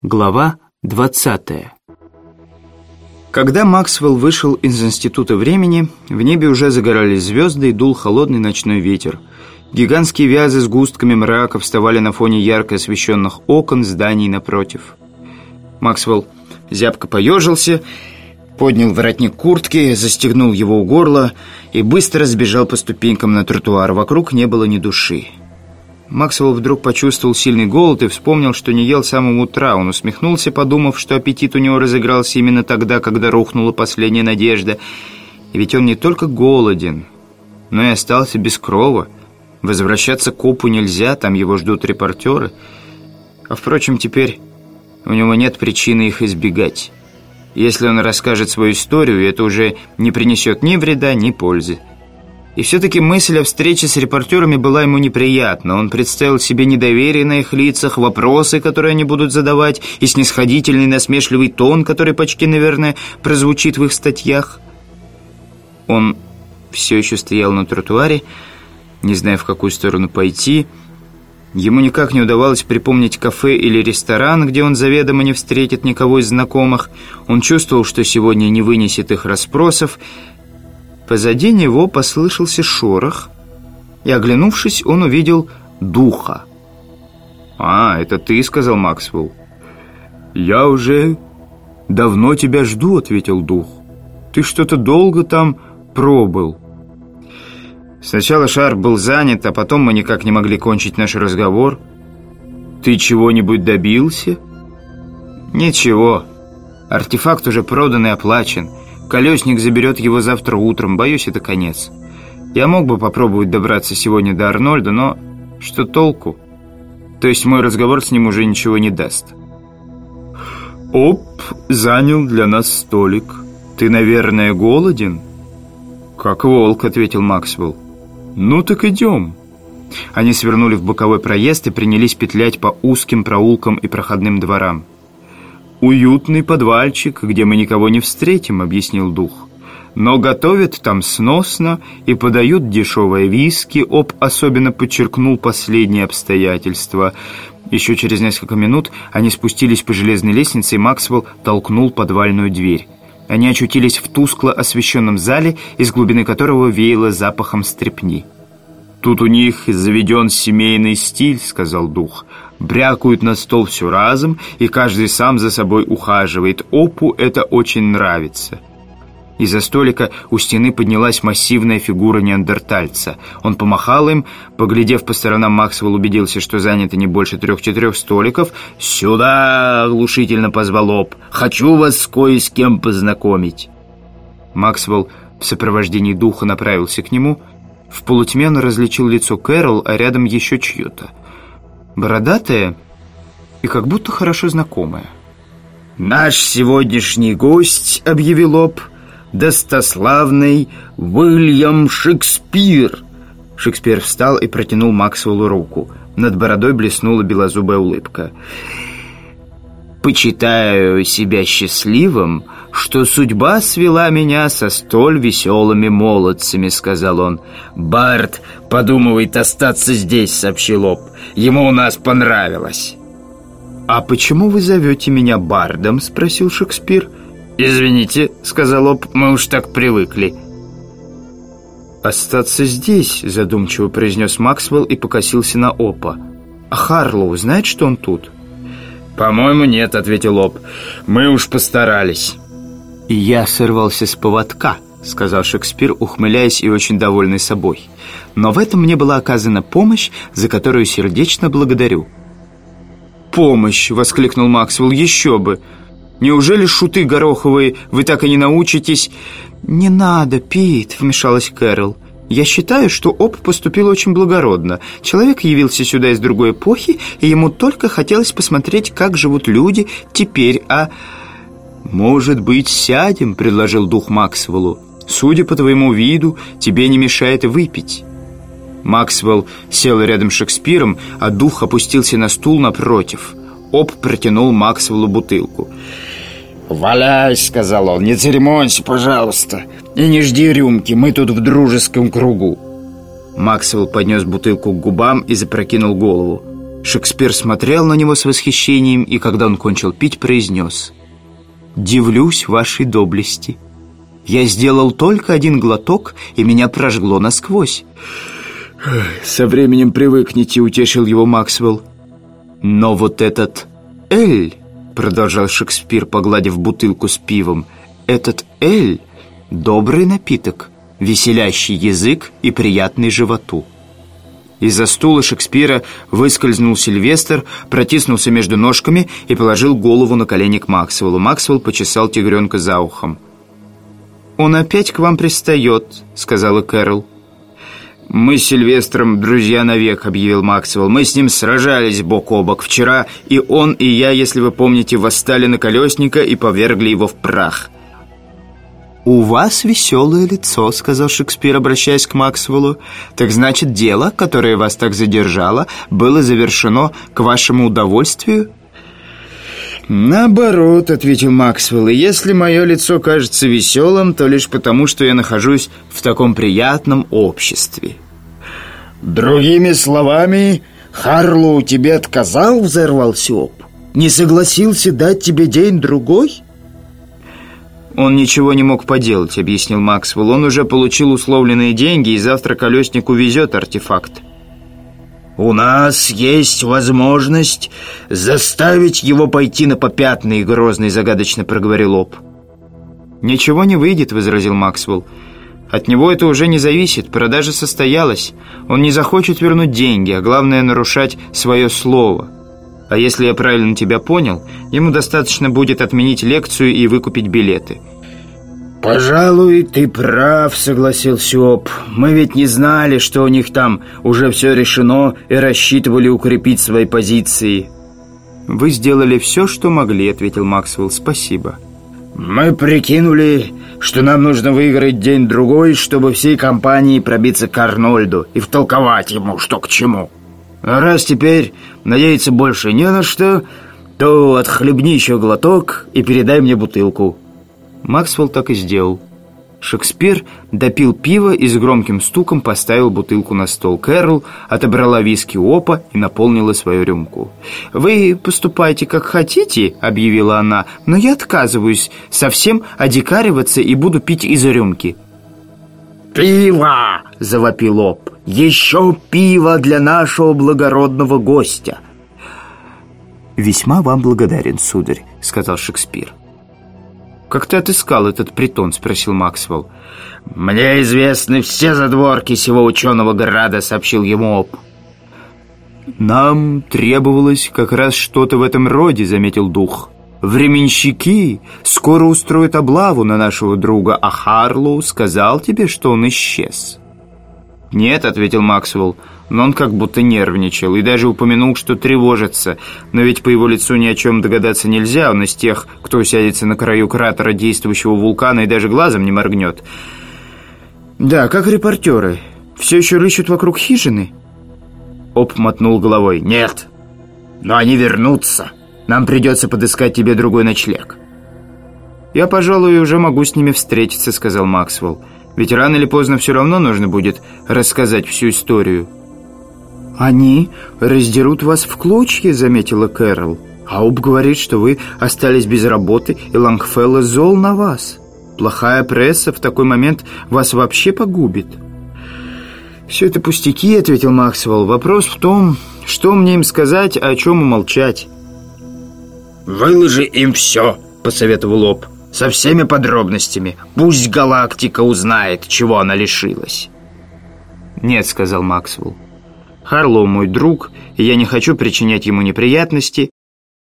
Глава 20. Когда Максвелл вышел из Института времени, в небе уже загорались звезды и дул холодный ночной ветер. Гигантские вязы с густками мрака вставали на фоне ярко освещенных окон зданий напротив. Максвелл зябко поежился, поднял воротник куртки, застегнул его у горла и быстро сбежал по ступенькам на тротуар. Вокруг не было ни души. Максвелл вдруг почувствовал сильный голод и вспомнил, что не ел с самого утра. Он усмехнулся, подумав, что аппетит у него разыгрался именно тогда, когда рухнула последняя надежда. И ведь он не только голоден, но и остался без крова. Возвращаться к Опу нельзя, там его ждут репортеры. А впрочем, теперь у него нет причины их избегать. Если он расскажет свою историю, это уже не принесет ни вреда, ни пользы. И все-таки мысль о встрече с репортерами была ему неприятна. Он представил себе недоверие на их лицах, вопросы, которые они будут задавать, и снисходительный насмешливый тон, который почти, наверное, прозвучит в их статьях. Он все еще стоял на тротуаре, не зная, в какую сторону пойти. Ему никак не удавалось припомнить кафе или ресторан, где он заведомо не встретит никого из знакомых. Он чувствовал, что сегодня не вынесет их расспросов. Позади него послышался шорох, и, оглянувшись, он увидел духа. «А, это ты», — сказал Максвелл. «Я уже давно тебя жду», — ответил дух. «Ты что-то долго там пробыл». «Сначала шар был занят, а потом мы никак не могли кончить наш разговор». «Ты чего-нибудь добился?» «Ничего. Артефакт уже продан и оплачен. Колесник заберет его завтра утром. Боюсь, это конец. Я мог бы попробовать добраться сегодня до Арнольда, но что толку? То есть мой разговор с ним уже ничего не даст». «Оп занял для нас столик. Ты, наверное, голоден?» «Как волк», — ответил Максвелл. «Ну так идем». Они свернули в боковой проезд и принялись петлять по узким проулкам и проходным дворам. «Уютный подвальчик, где мы никого не встретим», — объяснил дух. «Но готовят там сносно и подают дешевое виски». Оп особенно подчеркнул последнее обстоятельство. Еще через несколько минут они спустились по железной лестнице, и Максвелл толкнул подвальную дверь. Они очутились в тускло освещенном зале, из глубины которого веяло запахом стрепни. «Тут у них заведен семейный стиль», — сказал дух. «Брякают на стол все разом, и каждый сам за собой ухаживает. Опу это очень нравится». Из-за столика у стены поднялась массивная фигура неандертальца. Он помахал им. Поглядев по сторонам, Максвелл убедился, что занято не больше 3-4 столиков. «Сюда!» — оглушительно позвал Оп. «Хочу вас кое с кем познакомить». Максвелл в сопровождении духа направился к нему. В полутьме он различил лицо Кэрол, а рядом еще чье-то. Бородатая и как будто хорошо знакомая. «Наш сегодняшний гость», — объявил Оп, — «достославный Уильям Шекспир». Шекспир встал и протянул Максвеллу руку. Над бородой блеснула белозубая улыбка. «Почитаю себя счастливым, что судьба свела меня со столь веселыми молодцами», — сказал он. «Барт подумывает остаться здесь», — сообщил Оп. «Ему у нас понравилось». «А почему вы зовете меня Бардом?» — спросил Шекспир. «Извините», — сказал Оп, — «мы уж так привыкли». «Остаться здесь», — задумчиво произнес Максвелл и покосился на Опа. «А Харлоу знает, что он тут?» «По-моему, нет», — ответил Оп. «Мы уж постарались». «И я сорвался с поводка», — сказал Шекспир, ухмыляясь и очень довольный собой. «Но в этом мне была оказана помощь, за которую сердечно благодарю». «Помощь!» — воскликнул Максвелл. «Еще бы! Неужели шуты гороховые вы так и не научитесь?» «Не надо, Пит!» — вмешалась Кэрол. «Я считаю, что Оп поступил очень благородно. Человек явился сюда из другой эпохи, и ему только хотелось посмотреть, как живут люди теперь, а...» «Может быть, сядем?» — предложил дух Максвеллу. «Судя по твоему виду, тебе не мешает выпить». Максвелл сел рядом с Шекспиром, а дух опустился на стул напротив. Оп протянул Максвеллу бутылку. «Валяй», — сказал он, — «не церемонься, пожалуйста, и не жди рюмки, мы тут в дружеском кругу». Максвелл поднес бутылку к губам и запрокинул голову. Шекспир смотрел на него с восхищением, и когда он кончил пить, произнес: «Дивлюсь вашей доблести. Я сделал только один глоток, и меня прожгло насквозь». «Со временем привыкнете», — утешил его Максвелл. «Но вот этот эль», — продолжал Шекспир, погладив бутылку с пивом, «этот эль — добрый напиток, веселящий язык и приятный животу». Из-за стула Шекспира выскользнул Сильвестр, протиснулся между ножками и положил голову на колени к Максвеллу. Максвелл почесал тигренка за ухом. «Он опять к вам пристает», — сказала Кэрол. «Мы с Сильвестром друзья навек», — объявил Максвелл. «Мы с ним сражались бок о бок вчера, и он, и я, если вы помните, восстали на Колесника и повергли его в прах». «У вас веселое лицо», — сказал Шекспир, обращаясь к Максвеллу. «Так значит, дело, которое вас так задержало, было завершено к вашему удовольствию?» «Наоборот», — ответил Максвелл, «и если мое лицо кажется веселым, то лишь потому, что я нахожусь в таком приятном обществе». «Другими словами, Харлоу тебе отказал?» — взорвался Оп. «Не согласился дать тебе день-другой?» «Он ничего не мог поделать», — объяснил Максвелл. «Он уже получил условленные деньги, и завтра Колесник увезет артефакт». «У нас есть возможность заставить его пойти на попятный», — грозно и загадочно проговорил Оп. «Ничего не выйдет», — возразил Максвелл. «От него это уже не зависит, продажа состоялась. Он не захочет вернуть деньги, а главное — нарушать свое слово. А если я правильно тебя понял, ему достаточно будет отменить лекцию и выкупить билеты». «Пожалуй, ты прав», — согласился Оп. «Мы ведь не знали, что у них там уже все решено, и рассчитывали укрепить свои позиции». «Вы сделали все, что могли», — ответил Максвелл. «Спасибо». «Мы прикинули, что нам нужно выиграть день-другой, чтобы всей компанией пробиться к Арнольду и втолковать ему, что к чему. А раз теперь надеяться больше не на что, то отхлебни еще глоток и передай мне бутылку». Максвелл так и сделал. Шекспир допил пиво и с громким стуком поставил бутылку на стол. Кэрол отобрала виски у Опа и наполнила свою рюмку. «Вы поступайте как хотите», — объявила она, «но я отказываюсь совсем одикариваться и буду пить из рюмки». «Пиво!» — завопил Оп. «Еще пиво для нашего благородного гостя!» «Весьма вам благодарен, сударь», — сказал Шекспир. «Как ты отыскал этот притон?» — спросил Максвелл. «Мне известны все задворки сего ученого града», — сообщил ему Оп. «Нам требовалось как раз что-то в этом роде», — заметил дух. «Временщики скоро устроят облаву на нашего друга, а Харлоу сказал тебе, что он исчез». «Нет», — ответил Максвелл, но он как будто нервничал и даже упомянул, что тревожится. Но ведь по его лицу ни о чем догадаться нельзя. Он из тех, кто усядется на краю кратера действующего вулкана и даже глазом не моргнет. «Да, как репортеры. Все еще рыщут вокруг хижины?» Оп мотнул головой. «Нет, но они вернутся. Нам придется подыскать тебе другой ночлег». «Я, пожалуй, уже могу с ними встретиться», — сказал Максвелл. «Ведь рано или поздно все равно нужно будет рассказать всю историю». «Они раздерут вас в клочья», — заметила Кэрол. «А Оп говорит, что вы остались без работы, и Лонгфелло зол на вас. Плохая пресса в такой момент вас вообще погубит». «Все это пустяки», — ответил Максвелл. «Вопрос в том, что мне им сказать, а о чем умолчать». «Выложи им все», — посоветовал Оп. «Со всеми подробностями. Пусть галактика узнает, чего она лишилась». «Нет», — сказал Максвелл. «Харлоу мой друг, и я не хочу причинять ему неприятности,